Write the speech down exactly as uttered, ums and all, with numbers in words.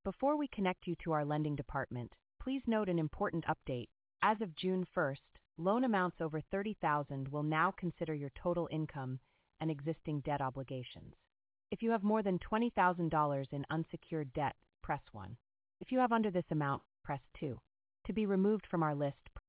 Before we connect you to our lending department, please note an important update. As of June first, loan amounts over thirty thousand dollars will now consider your total income and existing debt obligations. If you have more than twenty thousand dollars in unsecured debt, press one. If you have under this amount, press two. To be removed from our list,